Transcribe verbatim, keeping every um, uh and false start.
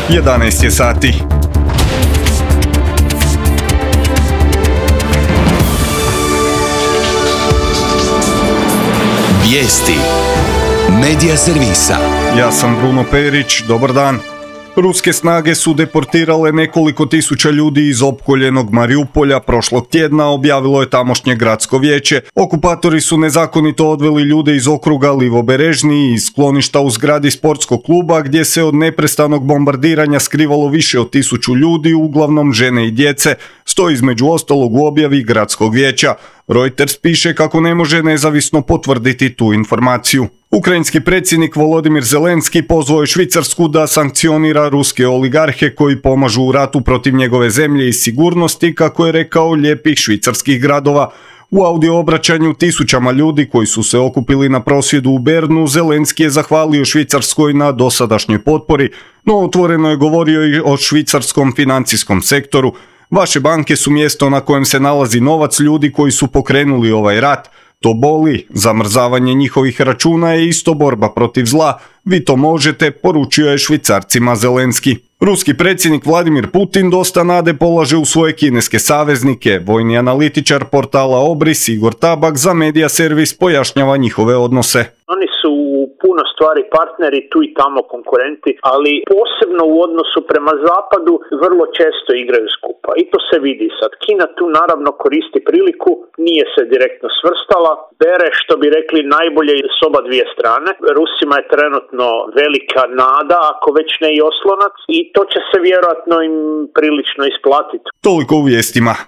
jedanaest je sati. Vijesti Medija servisa. Ja sam Bruno Perić, dobar dan. Ruske snage su deportirale nekoliko tisuća ljudi iz opkoljenog Mariupolja prošlog tjedna, objavilo je tamošnje gradsko vijeće. Okupatori su nezakonito odveli ljude iz okruga Livoberežni i iz skloništa u zgradi sportskog kluba gdje se od neprestanog bombardiranja skrivalo više od tisuću ljudi, uglavnom žene i djece, stoji između ostalog u objavi gradskog vijeća. Reuters piše kako ne može nezavisno potvrditi tu informaciju. Ukrajinski predsjednik Volodimir Zelenski pozvao je Švicarsku da sankcionira ruske oligarhe koji pomažu u ratu protiv njegove zemlje i sigurnosti, kako je rekao, lijepih švicarskih gradova. U audio obraćanju tisućama ljudi koji su se okupili na prosvjedu u Bernu, Zelenski je zahvalio Švicarskoj na dosadašnjoj potpori, no otvoreno je govorio i o švicarskom financijskom sektoru. Vaše banke su mjesto na kojem se nalazi novac ljudi koji su pokrenuli ovaj rat. To boli, zamrzavanje njihovih računa je isto borba protiv zla. Vi to možete, poručio je Švicarcima Zelenski. Ruski predsjednik Vladimir Putin dosta nade polaže u svoje kineske saveznike. Vojni analitičar portala Obris Igor Tabak za Medija servis pojašnjava njihove odnose. Oni su u puno stvari partneri, tu i tamo konkurenti, ali posebno u odnosu prema zapadu vrlo često igraju skupa. I to se vidi sad. Kina tu naravno koristi priliku, nije se direktno svrstala, bere, što bi rekli, najbolje s oba dvije strane. Rusima je trenutno velika nada, ako već ne i oslonac, i to će se vjerojatno im prilično isplatiti. Toliko u vijestima.